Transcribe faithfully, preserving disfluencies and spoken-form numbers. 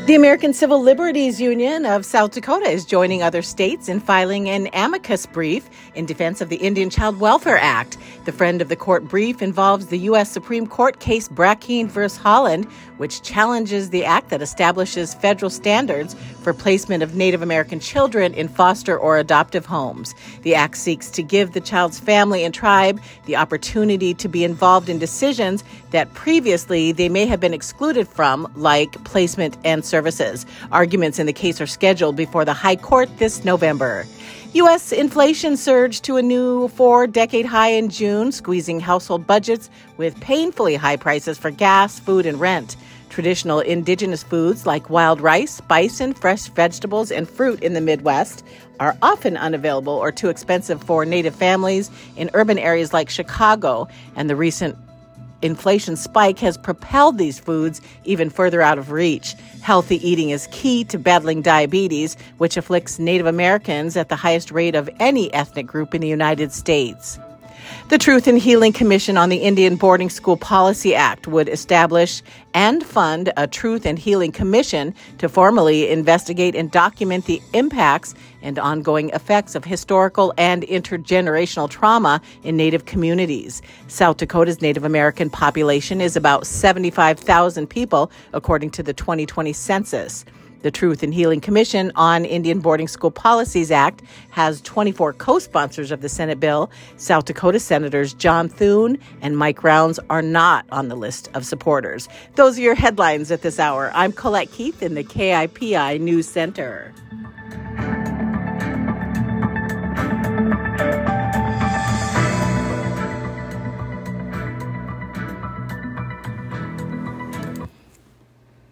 The American Civil Liberties Union of South Dakota is joining other states in filing an amicus brief in defense of the Indian Child Welfare Act. The friend of the court brief involves the U S Supreme Court case Brackeen v. Holland, which challenges the act that establishes federal standards for placement of Native American children in foster or adoptive homes. The act seeks to give the child's family and tribe the opportunity to be involved in decisions that previously they may have been excluded from, like placement and services. Arguments in the case are scheduled before the High Court this November. U S inflation surged to a new four-decade high in June, squeezing household budgets with painfully high prices for gas, food, and rent. Traditional indigenous foods like wild rice, bison, fresh vegetables, and fruit in the Midwest are often unavailable or too expensive for Native families in urban areas like Chicago, and the recent inflation spike has propelled these foods even further out of reach. Healthy eating is key to battling diabetes, which afflicts Native Americans at the highest rate of any ethnic group in the United States. The Truth in Healing Commission on the Indian Boarding School Policy Act would establish and fund a Truth in Healing Commission to formally investigate and document the impacts and ongoing effects of historical and intergenerational trauma in Native communities. South Dakota's Native American population is about seventy-five thousand people, according to the twenty twenty census. The Truth in Healing Commission on Indian Boarding School Policies Act has twenty-four co-sponsors of the Senate bill. South Dakota Senators John Thune and Mike Rounds are not on the list of supporters. Those are your headlines at this hour. I'm Colette Keith in the K I P I News Center.